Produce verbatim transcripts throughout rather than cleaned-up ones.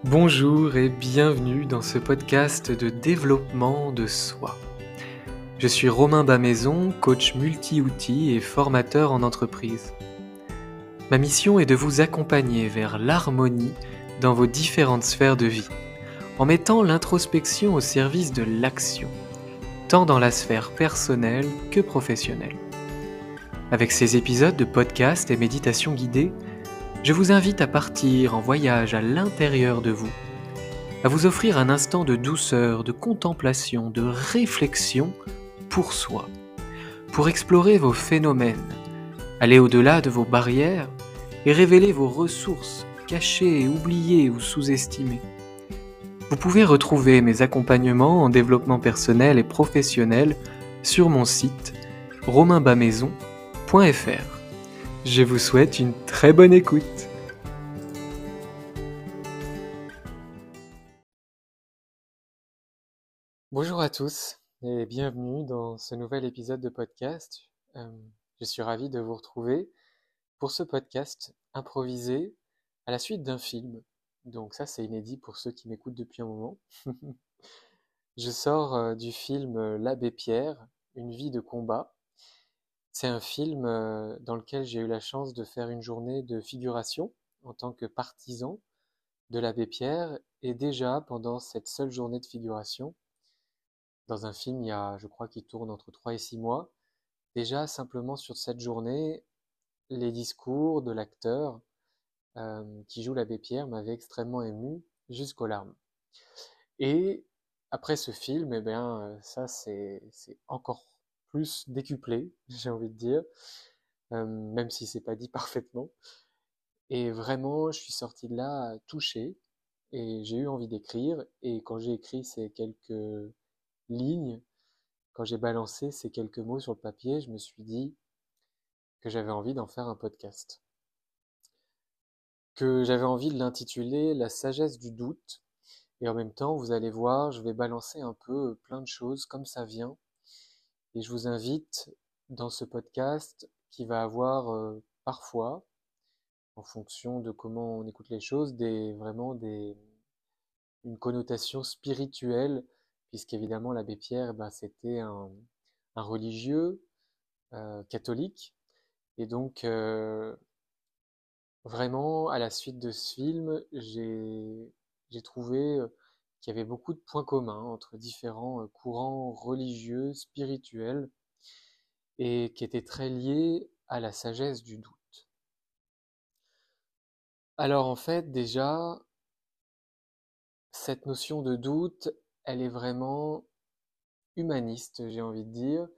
Bonjour et bienvenue dans ce podcast de développement de soi. Je suis Romain Bamaison, coach multi-outils et formateur en entreprise. Ma mission est de vous accompagner vers l'harmonie dans vos différentes sphères de vie, en mettant l'introspection au service de l'action, tant dans la sphère personnelle que professionnelle. Avec ces épisodes de podcast et méditation guidée, je vous invite à partir en voyage à l'intérieur de vous, à vous offrir un instant de douceur, de contemplation, de réflexion pour soi, pour explorer vos phénomènes, aller au-delà de vos barrières et révéler vos ressources cachées, oubliées ou sous-estimées. Vous pouvez retrouver mes accompagnements en développement personnel et professionnel sur mon site romain bamaison point f r. Je vous souhaite une très bonne écoute. Bonjour à tous et bienvenue dans ce nouvel épisode de podcast. Euh, je suis ravi de vous retrouver pour ce podcast improvisé à la suite d'un film. Donc ça, c'est inédit pour ceux qui m'écoutent depuis un moment. Je sors euh, du film euh, L'Abbé Pierre, une vie de combat. C'est un film euh, dans lequel j'ai eu la chance de faire une journée de figuration en tant que partisan de l'Abbé Pierre. Et déjà, pendant cette seule journée de figuration, dans un film, il y a, je crois, qui tourne entre trois et six mois. Déjà, simplement sur cette journée, les discours de l'acteur euh, qui joue l'abbé Pierre m'avaient extrêmement ému jusqu'aux larmes. Et après ce film, eh bien, euh, ça, c'est, c'est encore plus décuplé, j'ai envie de dire, euh, même si c'est pas dit parfaitement. Et vraiment, je suis sorti de là touché et j'ai eu envie d'écrire. Et quand j'ai écrit ces quelques lignes, quand j'ai balancé ces quelques mots sur le papier, je me suis dit que j'avais envie d'en faire un podcast. Que j'avais envie de l'intituler La sagesse du doute. Et en même temps, vous allez voir, je vais balancer un peu plein de choses comme ça vient. Et je vous invite dans ce podcast qui va avoir euh, parfois, en fonction de comment on écoute les choses, des, vraiment des, une connotation spirituelle, puisqu'évidemment l'abbé Pierre, ben, c'était un, un religieux euh, catholique. Et donc, euh, vraiment, à la suite de ce film, j'ai j'ai trouvé euh, qu'il y avait beaucoup de points communs entre différents euh, courants religieux, spirituels, et qui étaient très liés à la sagesse du doute. Alors en fait, déjà, cette notion de doute, elle est vraiment humaniste, j'ai envie de dire,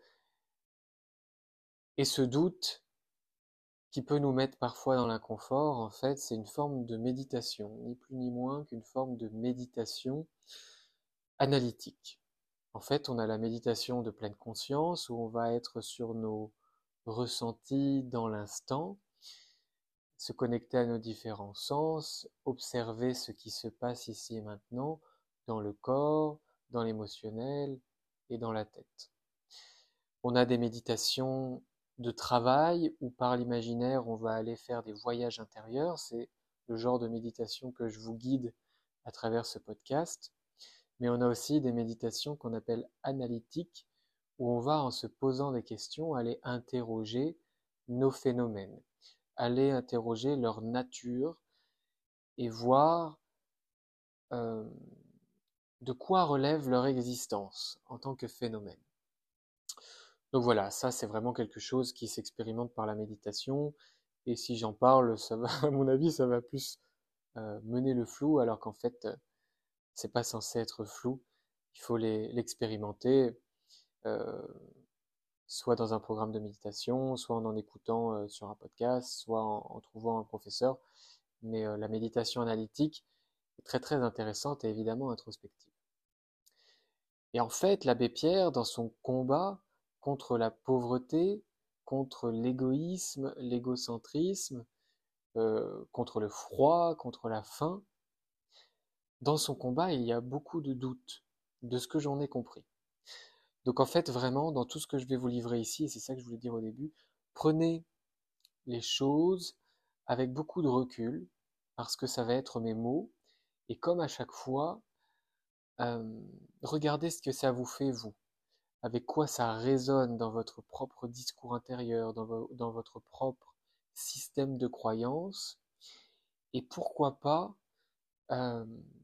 et ce doute qui peut nous mettre parfois dans l'inconfort, en fait, c'est une forme de méditation, ni plus ni moins qu'une forme de méditation analytique. En fait, on a la méditation de pleine conscience où on va être sur nos ressentis dans l'instant, se connecter à nos différents sens, observer ce qui se passe ici et maintenant dans le corps, dans l'émotionnel et dans la tête. On a des méditations de travail où par l'imaginaire on va aller faire des voyages intérieurs. C'est le genre de méditation que je vous guide à travers ce podcast. Mais on a aussi des méditations qu'on appelle analytiques, où on va, en se posant des questions, aller interroger nos phénomènes, aller interroger leur nature et voir euh, de quoi relève leur existence en tant que phénomène. Donc voilà, ça c'est vraiment quelque chose qui s'expérimente par la méditation, et si j'en parle, ça va, à mon avis, ça va plus euh, mener le flou, alors qu'en fait, euh, c'est pas censé être flou. Il faut les- l'expérimenter. Euh, soit dans un programme de méditation, soit en en écoutant euh, sur un podcast, soit en, en trouvant un professeur. Mais euh, la méditation analytique est très très intéressante et évidemment introspective. Et en fait, l'abbé Pierre, dans son combat contre la pauvreté, contre l'égoïsme, l'égocentrisme, euh, contre le froid, contre la faim, dans son combat, il y a beaucoup de doutes, de ce que j'en ai compris. Donc en fait, vraiment, dans tout ce que je vais vous livrer ici, et c'est ça que je voulais dire au début, prenez les choses avec beaucoup de recul, parce que ça va être mes mots, Et comme à chaque fois, euh, regardez ce que ça vous fait, vous. Avec quoi ça résonne dans votre propre discours intérieur, dans, vo- dans votre propre système de croyance. Et pourquoi pas, euh,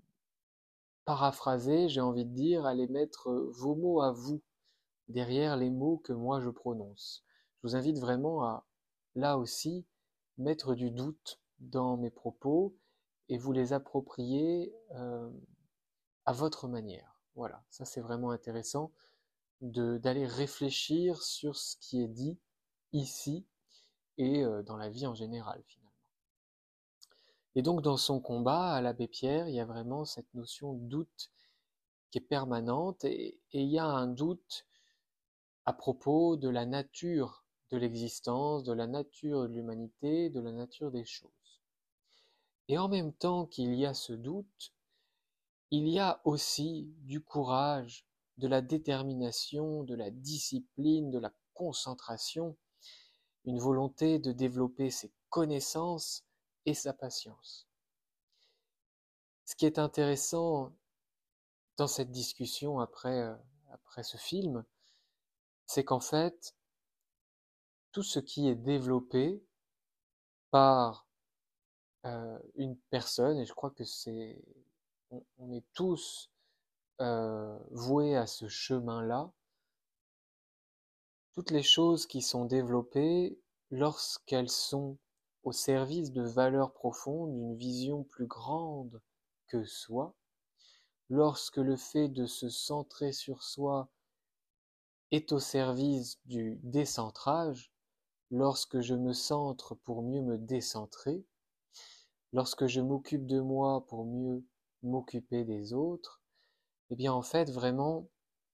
paraphraser, j'ai envie de dire, aller mettre vos mots à vous derrière les mots que moi je prononce. Je vous invite vraiment à, là aussi, mettre du doute dans mes propos et vous les approprier euh, à votre manière. Voilà, ça c'est vraiment intéressant de d'aller réfléchir sur ce qui est dit ici et euh, dans la vie en général finalement. Et donc dans son combat à l'abbé Pierre, il y a vraiment cette notion de doute qui est permanente et, et il y a un doute à propos de la nature de l'existence, de la nature de l'humanité, de la nature des choses. Et en même temps qu'il y a ce doute, il y a aussi du courage, de la détermination, de la discipline, de la concentration, une volonté de développer ses connaissances et sa patience. Ce qui est intéressant dans cette discussion après, euh, après ce film, c'est qu'en fait, tout ce qui est développé par euh, une personne, et je crois que c'est, on, on est tous euh, voués à ce chemin-là, toutes les choses qui sont développées lorsqu'elles sont au service de valeurs profondes, d'une vision plus grande que soi, lorsque le fait de se centrer sur soi est au service du décentrage, lorsque je me centre pour mieux me décentrer, lorsque je m'occupe de moi pour mieux m'occuper des autres, eh bien en fait vraiment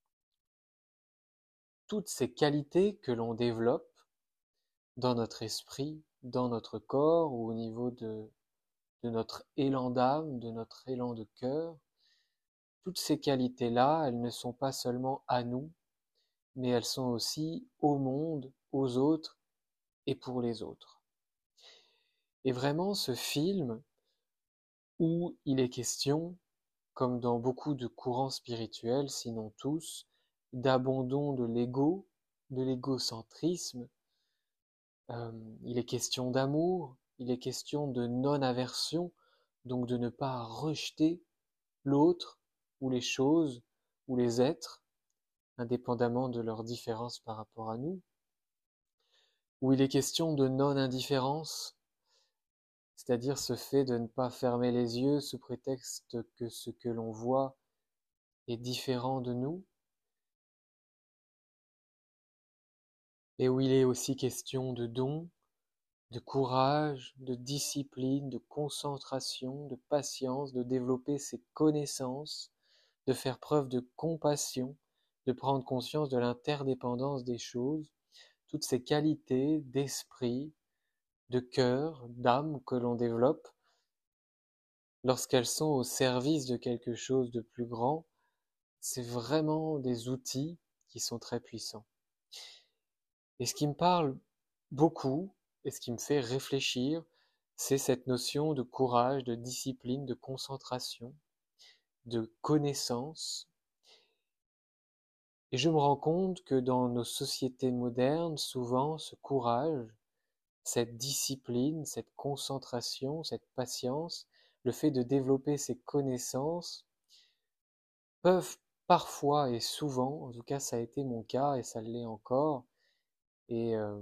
toutes ces qualités que l'on développe dans notre esprit, dans notre corps ou au niveau de, de notre élan d'âme, de notre élan de cœur, toutes ces qualités-là, elles ne sont pas seulement à nous, mais elles sont aussi au monde, aux autres et pour les autres. Et vraiment ce film où il est question, comme dans beaucoup de courants spirituels, sinon tous, d'abandon de l'ego, de l'égocentrisme. Euh, il est question d'amour, il est question de non-aversion, donc de ne pas rejeter l'autre ou les choses ou les êtres, indépendamment de leurs différences par rapport à nous, où il est question de non-indifférence, c'est-à-dire ce fait de ne pas fermer les yeux sous prétexte que ce que l'on voit est différent de nous, et où il est aussi question de don, de courage, de discipline, de concentration, de patience, de développer ses connaissances, de faire preuve de compassion, de prendre conscience de l'interdépendance des choses, toutes ces qualités d'esprit, de cœur, d'âme que l'on développe, lorsqu'elles sont au service de quelque chose de plus grand, c'est vraiment des outils qui sont très puissants. Et ce qui me parle beaucoup, et ce qui me fait réfléchir, c'est cette notion de courage, de discipline, de concentration, de connaissance. Et je me rends compte que dans nos sociétés modernes, souvent, ce courage, cette discipline, cette concentration, cette patience, le fait de développer ces connaissances, peuvent parfois et souvent, en tout cas ça a été mon cas et ça l'est encore, et, euh,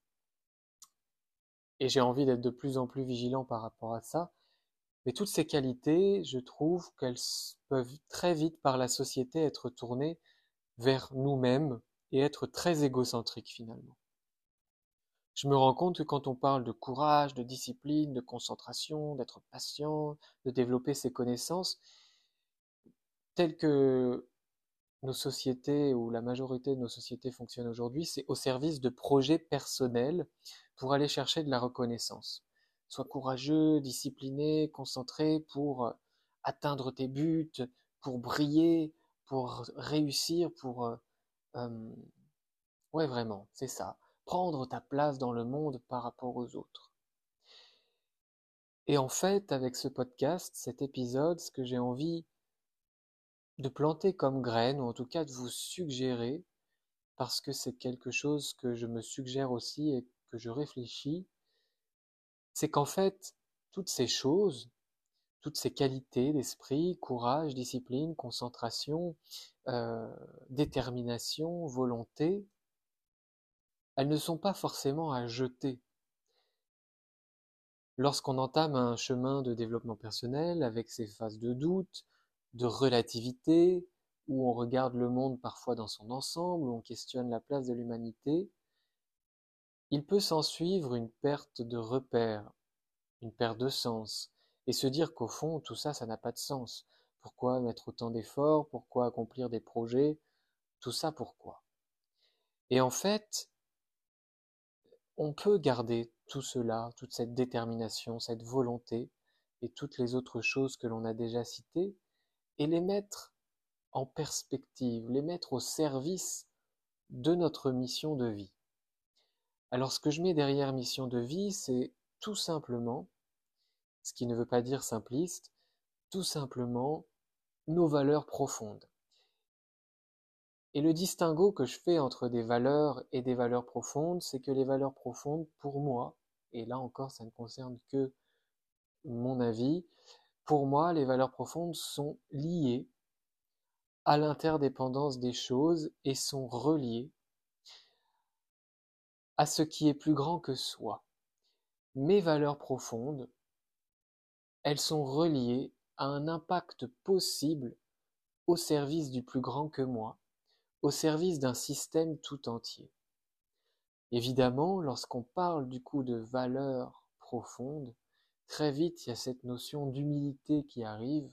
et j'ai envie d'être de plus en plus vigilant par rapport à ça, mais toutes ces qualités, je trouve qu'elles peuvent très vite par la société être tournées vers nous-mêmes et être très égocentriques finalement. Je me rends compte que quand on parle de courage, de discipline, de concentration, d'être patient, de développer ses connaissances, telles que nos sociétés ou la majorité de nos sociétés fonctionnent aujourd'hui, c'est au service de projets personnels pour aller chercher de la reconnaissance. Sois courageux, discipliné, concentré pour atteindre tes buts, pour briller, pour réussir, pour... Euh, euh, ouais, vraiment, c'est ça. Prendre ta place dans le monde par rapport aux autres. Et en fait, avec ce podcast, cet épisode, ce que j'ai envie de planter comme graine, ou en tout cas de vous suggérer, parce que c'est quelque chose que je me suggère aussi et que je réfléchis, c'est qu'en fait, toutes ces choses, toutes ces qualités d'esprit, courage, discipline, concentration, euh, détermination, volonté, elles ne sont pas forcément à jeter. Lorsqu'on entame un chemin de développement personnel avec ses phases de doute, de relativité, où on regarde le monde parfois dans son ensemble, où on questionne la place de l'humanité, il peut s'ensuivre une perte de repères, une perte de sens, et se dire qu'au fond, tout ça, ça n'a pas de sens. Pourquoi mettre autant d'efforts? Pourquoi accomplir des projets? Tout ça, pourquoi? Et en fait, on peut garder tout cela, toute cette détermination, cette volonté, et toutes les autres choses que l'on a déjà citées, et les mettre en perspective, les mettre au service de notre mission de vie. Alors ce que je mets derrière mission de vie, c'est tout simplement, ce qui ne veut pas dire simpliste, tout simplement nos valeurs profondes. Et le distinguo que je fais entre des valeurs et des valeurs profondes, c'est que les valeurs profondes, pour moi, et là encore ça ne concerne que mon avis, pour moi les valeurs profondes sont liées à l'interdépendance des choses et sont reliées à ce qui est plus grand que soi. Mes valeurs profondes, elles sont reliées à un impact possible au service du plus grand que moi, au service d'un système tout entier. Évidemment, lorsqu'on parle du coup de valeurs profondes, très vite il y a cette notion d'humilité qui arrive,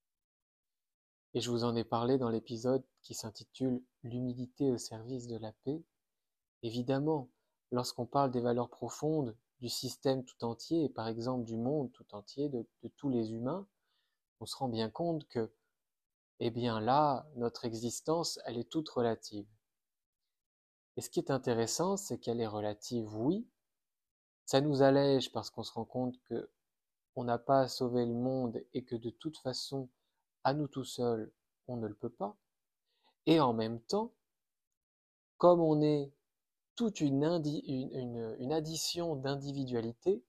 et je vous en ai parlé dans l'épisode qui s'intitule L'humilité au service de la paix. Évidemment, lorsqu'on parle des valeurs profondes du système tout entier, et par exemple du monde tout entier, de, de tous les humains, on se rend bien compte que, eh bien là, notre existence, elle est toute relative. Et ce qui est intéressant, c'est qu'elle est relative, oui, ça nous allège parce qu'on se rend compte que on n'a pas à sauver le monde et que de toute façon, à nous tout seuls, on ne le peut pas. Et en même temps, comme on est toute une, indi- une, une, une addition d'individualité,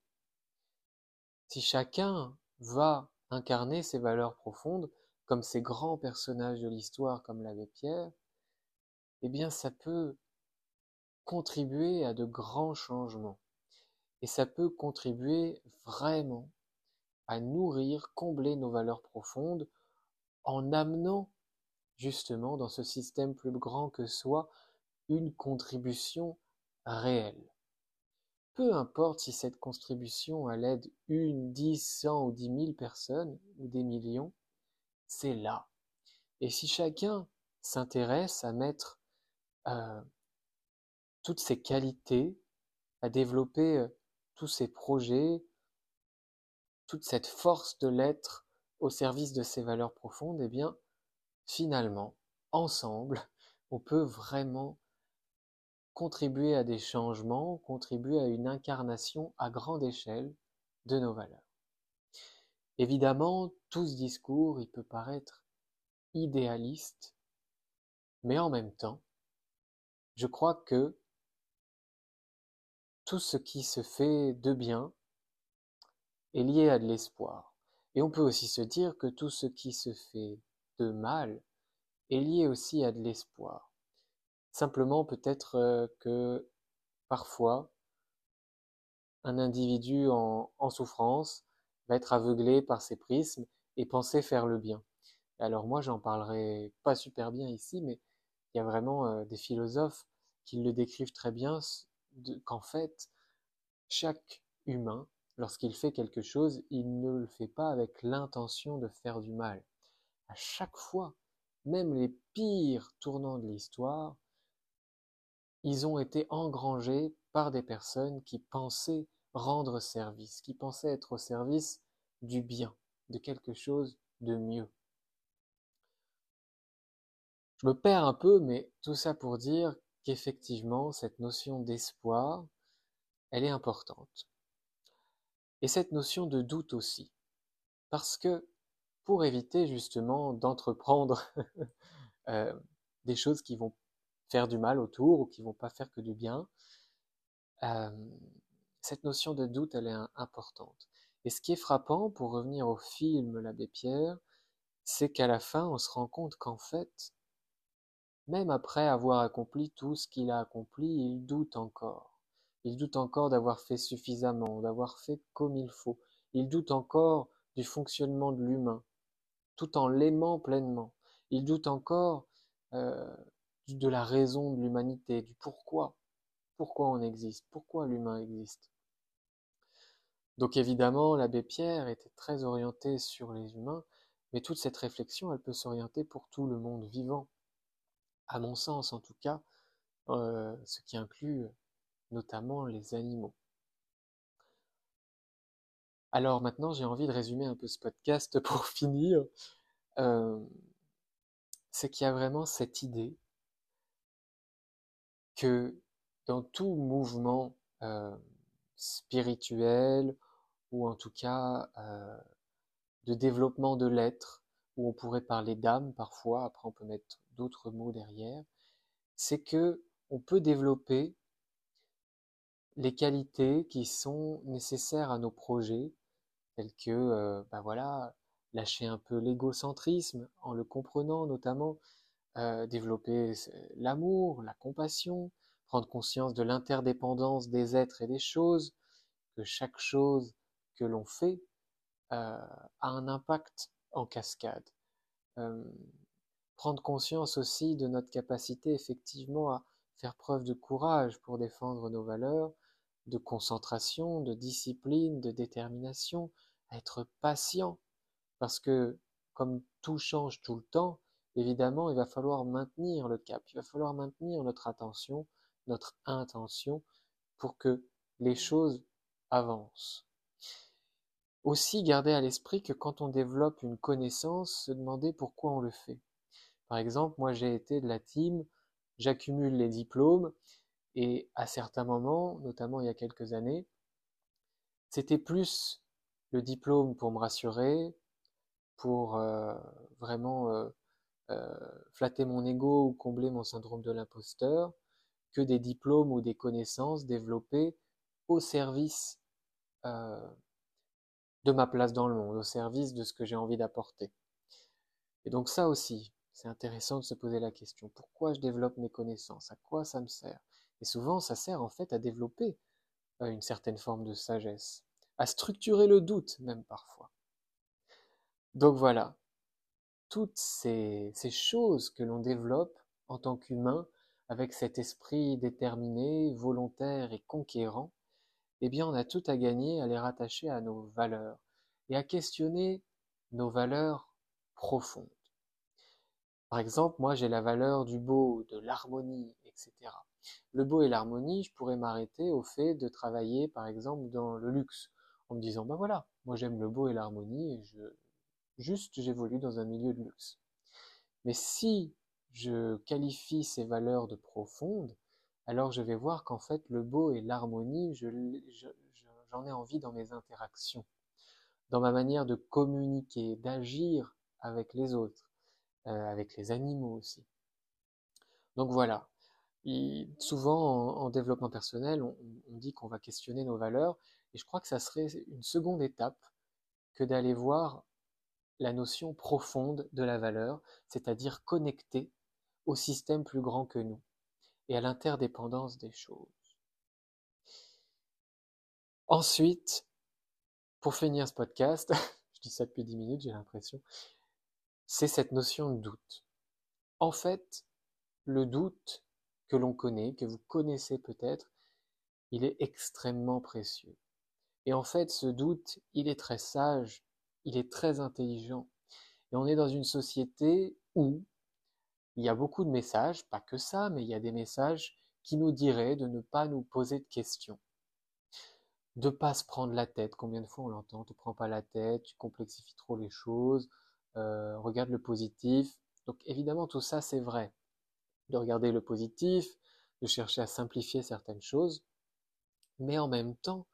si chacun va incarner ses valeurs profondes, comme ces grands personnages de l'histoire comme l'abbé Pierre, eh bien ça peut contribuer à de grands changements. Et ça peut contribuer vraiment à nourrir, combler nos valeurs profondes en amenant justement dans ce système plus grand que soi une contribution réelle. Peu importe si cette contribution elle aide une, dix, cent ou dix mille personnes ou des millions, c'est là. Et si chacun s'intéresse à mettre euh, toutes ses qualités, à développer euh, tous ses projets, toute cette force de l'être au service de ses valeurs profondes, eh bien, finalement, ensemble, on peut vraiment contribuer à des changements, contribuer à une incarnation à grande échelle de nos valeurs. Évidemment, tout ce discours, il peut paraître idéaliste, mais en même temps, je crois que tout ce qui se fait de bien est lié à de l'espoir. Et on peut aussi se dire que tout ce qui se fait de mal est lié aussi à de l'espoir. Simplement peut-être euh, que parfois, un individu en, en souffrance va être aveuglé par ses prismes et penser faire le bien. Alors moi, j'en parlerai pas super bien ici, mais il y a vraiment euh, des philosophes qui le décrivent très bien, qu'en fait, chaque humain, lorsqu'il fait quelque chose, il ne le fait pas avec l'intention de faire du mal. À chaque fois, même les pires tournants de l'histoire, ils ont été engrangés par des personnes qui pensaient rendre service, qui pensaient être au service du bien, de quelque chose de mieux. Je me perds un peu, mais tout ça pour dire qu'effectivement, cette notion d'espoir, elle est importante. Et cette notion de doute aussi, parce que pour éviter justement d'entreprendre euh, des choses qui vont faire du mal autour ou qui vont pas faire que du bien, euh, cette notion de doute, elle est importante. Et ce qui est frappant, pour revenir au film L'Abbé Pierre, c'est qu'à la fin, on se rend compte qu'en fait, même après avoir accompli tout ce qu'il a accompli, il doute encore. Il doute encore d'avoir fait suffisamment, d'avoir fait comme il faut. Il doute encore du fonctionnement de l'humain, tout en l'aimant pleinement. Il doute encore euh, de la raison de l'humanité, du pourquoi. Pourquoi on existe, pourquoi l'humain existe. Donc évidemment, l'abbé Pierre était très orienté sur les humains, mais toute cette réflexion, elle peut s'orienter pour tout le monde vivant, à mon sens en tout cas, euh, ce qui inclut notamment les animaux. Alors maintenant, j'ai envie de résumer un peu ce podcast pour finir. Euh, c'est qu'il y a vraiment cette idée que dans tout mouvement euh, spirituel, ou en tout cas euh, de développement de l'être, où on pourrait parler d'âme parfois, après on peut mettre d'autres mots derrière, c'est que on peut développer les qualités qui sont nécessaires à nos projets, tels que euh, ben voilà, lâcher un peu l'égocentrisme en le comprenant notamment, euh, développer l'amour, la compassion, prendre conscience de l'interdépendance des êtres et des choses, que chaque chose que l'on fait euh, a un impact en cascade. Euh, prendre conscience aussi de notre capacité effectivement à faire preuve de courage pour défendre nos valeurs, de concentration, de discipline, de détermination, à être patient, parce que comme tout change tout le temps, évidemment, il va falloir maintenir le cap, il va falloir maintenir notre attention, notre intention, pour que les choses avancent. Aussi garder à l'esprit que quand on développe une connaissance, se demander pourquoi on le fait. Par exemple, moi j'ai été de la team, j'accumule les diplômes, et à certains moments, notamment il y a quelques années, c'était plus le diplôme pour me rassurer, pour euh, vraiment euh, euh, flatter mon ego ou combler mon syndrome de l'imposteur, que des diplômes ou des connaissances développées au service euh, de ma place dans le monde, au service de ce que j'ai envie d'apporter. Et donc ça aussi, c'est intéressant de se poser la question, pourquoi je développe mes connaissances? À quoi ça me sert? Et souvent, ça sert en fait à développer euh, une certaine forme de sagesse, à structurer le doute même parfois. Donc voilà, toutes ces, ces choses que l'on développe en tant qu'humain, avec cet esprit déterminé, volontaire et conquérant, eh bien on a tout à gagner à les rattacher à nos valeurs et à questionner nos valeurs profondes. Par exemple, moi j'ai la valeur du beau, de l'harmonie, et cetera. Le beau et l'harmonie, je pourrais m'arrêter au fait de travailler par exemple dans le luxe, en me disant, ben voilà, moi j'aime le beau et l'harmonie, et je, juste j'évolue dans un milieu de luxe. Mais si je qualifie ces valeurs de profondes, alors je vais voir qu'en fait le beau et l'harmonie, je, je, je, j'en ai envie dans mes interactions, dans ma manière de communiquer, d'agir avec les autres, euh, avec les animaux aussi. Donc voilà, et souvent en, en développement personnel, on, on dit qu'on va questionner nos valeurs, et je crois que ça serait une seconde étape que d'aller voir la notion profonde de la valeur, c'est-à-dire connecter au système plus grand que nous et à l'interdépendance des choses. Ensuite, pour finir ce podcast, je dis ça depuis dix minutes, j'ai l'impression, c'est cette notion de doute. En fait, le doute que l'on connaît, que vous connaissez peut-être, il est extrêmement précieux. Et en fait, ce doute, il est très sage, il est très intelligent. Et on est dans une société où il y a beaucoup de messages, pas que ça, mais il y a des messages qui nous diraient de ne pas nous poser de questions, de pas se prendre la tête. Combien de fois on l'entend? Te prends pas la tête, tu complexifies trop les choses, euh, regarde le positif. Donc évidemment, tout ça, c'est vrai. De regarder le positif, de chercher à simplifier certaines choses, mais en même temps,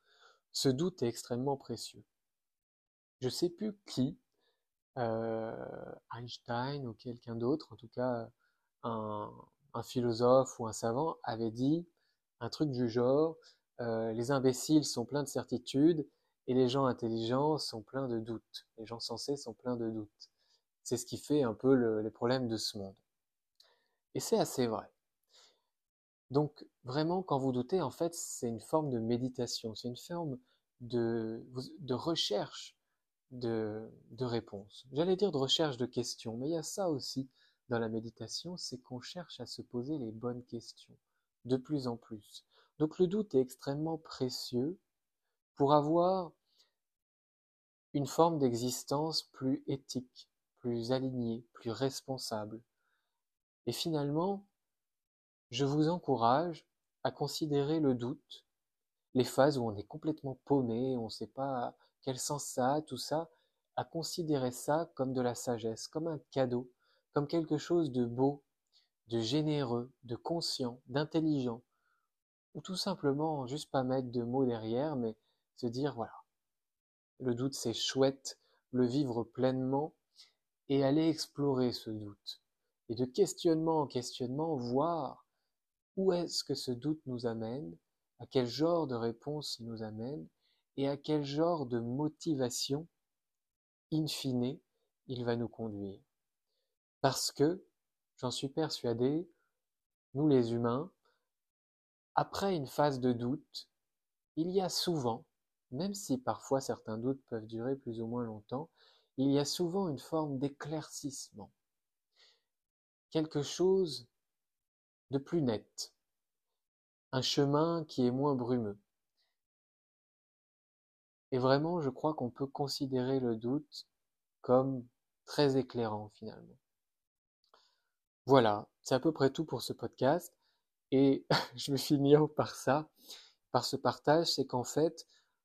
ce doute est extrêmement précieux. Je ne sais plus qui, euh, Einstein ou quelqu'un d'autre, en tout cas un, un philosophe ou un savant, avait dit un truc du genre euh, les imbéciles sont pleins de certitudes et les gens intelligents sont pleins de doutes. Les gens sensés sont pleins de doutes. C'est ce qui fait un peu le, les problèmes de ce monde. Et c'est assez vrai. Donc vraiment, quand vous doutez, en fait, c'est une forme de méditation, c'est une forme de, de recherche de, de réponses. J'allais dire de recherche de questions, mais il y a ça aussi dans la méditation, c'est qu'on cherche à se poser les bonnes questions, de plus en plus. Donc le doute est extrêmement précieux pour avoir une forme d'existence plus éthique, plus alignée, plus responsable. Et finalement, je vous encourage à considérer le doute, les phases où on est complètement paumé, on ne sait pas quel sens ça a, tout ça, à considérer ça comme de la sagesse, comme un cadeau, comme quelque chose de beau, de généreux, de conscient, d'intelligent, ou tout simplement juste pas mettre de mots derrière, mais se dire voilà, le doute c'est chouette, le vivre pleinement et aller explorer ce doute. Et de questionnement en questionnement, voir où est-ce que ce doute nous amène, à quel genre de réponse il nous amène et à quel genre de motivation, in fine, il va nous conduire. Parce que, j'en suis persuadé, nous les humains, après une phase de doute, il y a souvent, même si parfois certains doutes peuvent durer plus ou moins longtemps, il y a souvent une forme d'éclaircissement, quelque chose de plus net, un chemin qui est moins brumeux. Et vraiment, je crois qu'on peut considérer le doute comme très éclairant finalement. Voilà, c'est à peu près tout pour ce podcast. Et je vais finir par ça, par ce partage, c'est qu'en fait,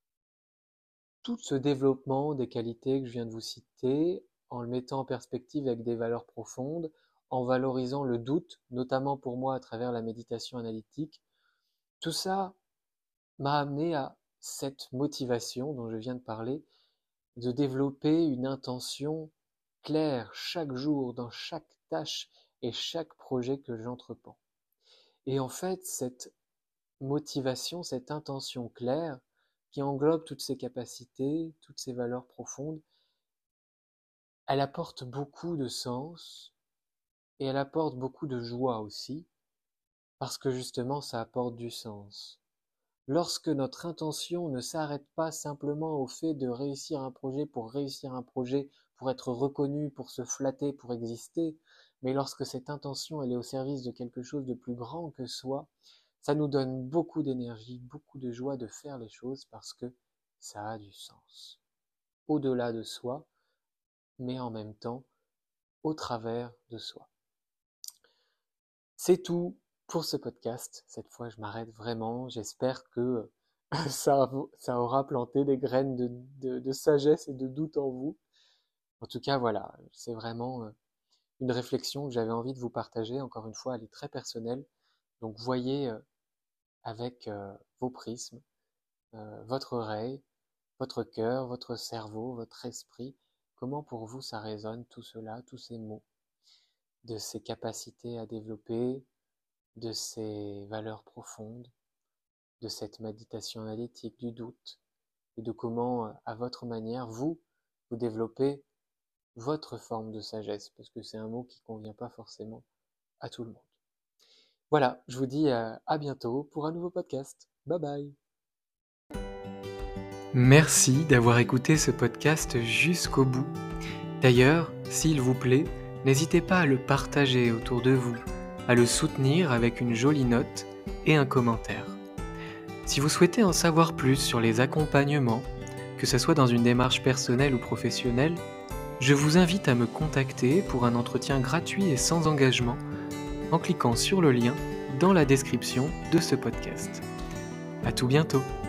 tout ce développement des qualités que je viens de vous citer, en le mettant en perspective avec des valeurs profondes, en valorisant le doute, notamment pour moi à travers la méditation analytique, tout ça m'a amené à cette motivation dont je viens de parler, de développer une intention claire chaque jour dans chaque tâche et chaque projet que j'entreprends. Et en fait, cette motivation, cette intention claire qui englobe toutes ces capacités, toutes ces valeurs profondes, elle apporte beaucoup de sens et elle apporte beaucoup de joie aussi, parce que justement ça apporte du sens. Lorsque notre intention ne s'arrête pas simplement au fait de réussir un projet pour réussir un projet, pour être reconnu, pour se flatter, pour exister, mais lorsque cette intention elle est au service de quelque chose de plus grand que soi, ça nous donne beaucoup d'énergie, beaucoup de joie de faire les choses parce que ça a du sens. Au-delà de soi, mais en même temps au travers de soi. C'est tout pour ce podcast. Cette fois, je m'arrête vraiment. J'espère que ça, ça aura planté des graines de, de, de sagesse et de doute en vous. En tout cas, voilà, c'est vraiment une réflexion que j'avais envie de vous partager. Encore une fois, elle est très personnelle. Donc, voyez avec euh, vos prismes, euh, votre oreille, votre cœur, votre cerveau, votre esprit, comment pour vous ça résonne tout cela, tous ces mots, de ces capacités à développer, de ces valeurs profondes, de cette méditation analytique du doute, et de comment, à votre manière, vous, vous développez votre forme de sagesse, parce que c'est un mot qui ne convient pas forcément à tout le monde. Voilà, je vous dis à bientôt pour un nouveau podcast. Bye bye. Merci d'avoir écouté ce podcast jusqu'au bout. D'ailleurs, s'il vous plaît, n'hésitez pas à le partager autour de vous, à le soutenir avec une jolie note et un commentaire. Si vous souhaitez en savoir plus sur les accompagnements, que ce soit dans une démarche personnelle ou professionnelle, je vous invite à me contacter pour un entretien gratuit et sans engagement en cliquant sur le lien dans la description de ce podcast. À tout bientôt.